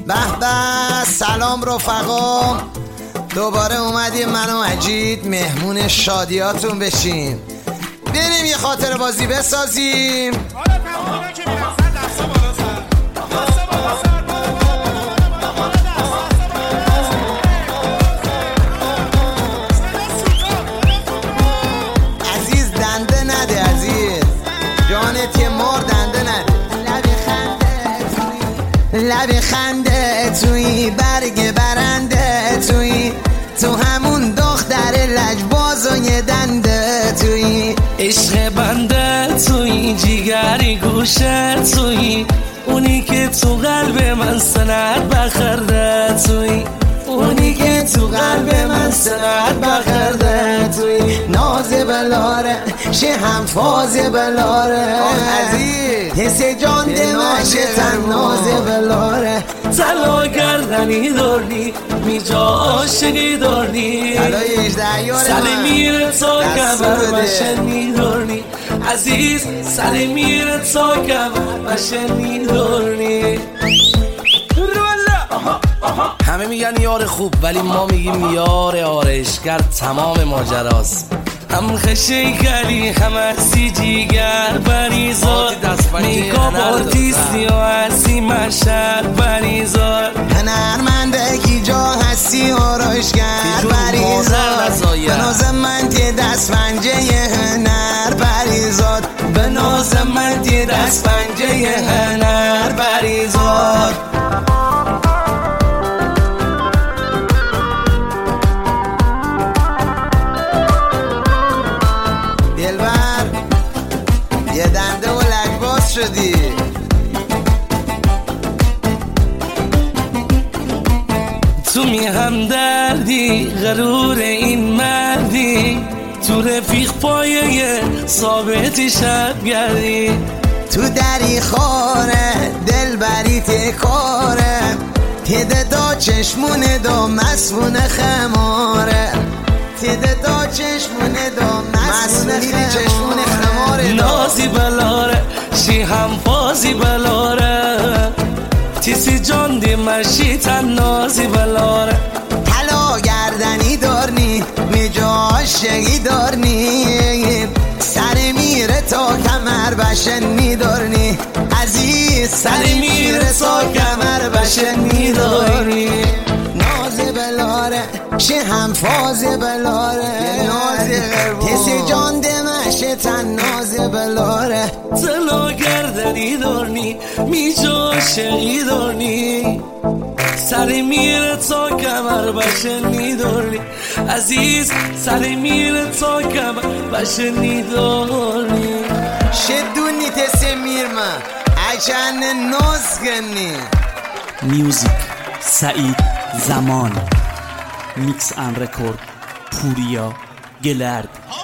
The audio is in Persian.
به به، سلام رفقا، دوباره اومدیم من و مجید مهمون شادیاتون بشیم. بریم یه خاطر بازی بسازیم. عزیز دنده نده، عزیز جانت یه مار دنده نده. لب خنده توی برگ برنده توی، تو همون دختر لجباز و یه دنده توی، عشق بنده توی جیگری گوشه توی، اونی که تو قلب من سند بخرده توی، اونی که تو قلب من سند بخرده توی، ناز بلاره شه هم فاز بلاره، عزیز حس جان دمشه تن ناز بلاره. طلا گردنی دارنی میجا عاشقی دارنی، سر میره تا کمر بشنی دارنی، عزیز سر میره تا کمر بشنی دارنی. همه میگن یار خوب ولی ما میگیم یار آرایشگر تمام ماجراست. هم خشیگری هم اسی جیگر بریزار، میکا بارتیستی و اسی مشهد بریزار، هنرمنده کی جا هستی آرایشگر بریزار، به ناز من تی دست پنجه هنر بریزار، به ناز من تی دست پنجه هنر بریزار. یه دنده و لجباز شدی. تو می هم دردی غرور این مردی، تو رفیق پایه ثابتی شب گردی، تو دری خاره دل بری تکاره، تیده دا چشمونه دا مسمونه خماره، تیده دا چشمونه دا مسمونه خماره، نازی بلاره شی هم فازی بلاره، تیسی جان دی مشی تن نازی بلاره، طلا گردنی دارنی میجا عاشقی دارنی، سر میره تا کمر بشنی دارنی، عزیز سر میره تا کمر بشنی دارنی، ناز بلاره شه هم فاز بلاره، کسی جان دمشه تن ناز بلاره، طلا گردنی دارنی میجا عاشقی دارنی، سر میره تا کمر بشنی دارنی، عزیز سر میره تا کمر بشنی دارنی. شدونی تسه میرما عجن نازگنی. میوزیک سعید زمان، میکس ان رکورد پوریا گلرد.